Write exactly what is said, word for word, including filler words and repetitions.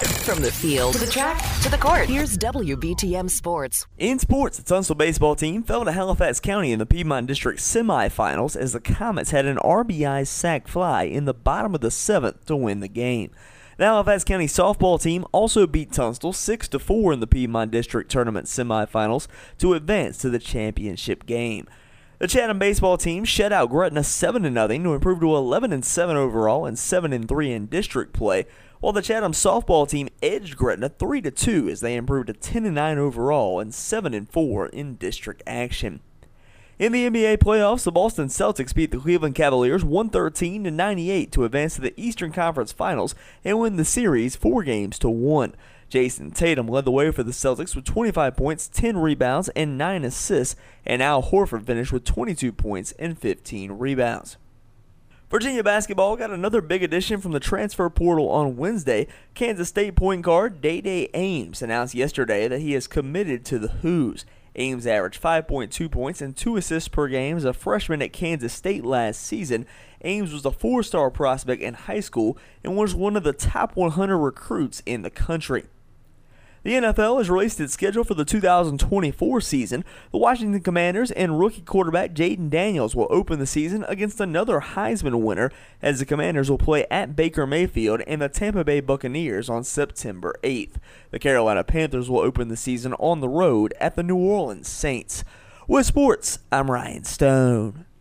From the field to the track to the court, here's W B T M Sports. In sports, the Tunstall baseball team fell to Halifax County in the Piedmont District semifinals as the Comets had an R B I sac fly in the bottom of the seventh to win the game. The Halifax County softball team also beat Tunstall six to four in the Piedmont District tournament semifinals to advance to the championship game. The Chatham baseball team shut out Gretna seven to nothing to improve to eleven and seven overall and seven and three in district play, while the Chatham softball team edged Gretna three to two as they improved to ten and nine overall and seven and four in district action. In the N B A playoffs, the Boston Celtics beat the Cleveland Cavaliers one thirteen to ninety-eight to advance to the Eastern Conference Finals and win the series four games to one. Jason Tatum led the way for the Celtics with twenty-five points, ten rebounds, and nine assists, and Al Horford finished with twenty-two points and fifteen rebounds. Virginia basketball got another big addition from the transfer portal on Wednesday. Kansas State point guard Day Day Ames announced yesterday that he is committed to the Hoos. Ames averaged five point two points and two assists per game as a freshman at Kansas State last season. Ames was a four-star prospect in high school and was one of the top one hundred recruits in the country. The N F L has released its schedule for the two thousand twenty-four season. The Washington Commanders and rookie quarterback Jaden Daniels will open the season against another Heisman winner, as the Commanders will play at Baker Mayfield and the Tampa Bay Buccaneers on September eighth. The Carolina Panthers will open the season on the road at the New Orleans Saints. With sports, I'm Ryan Stone.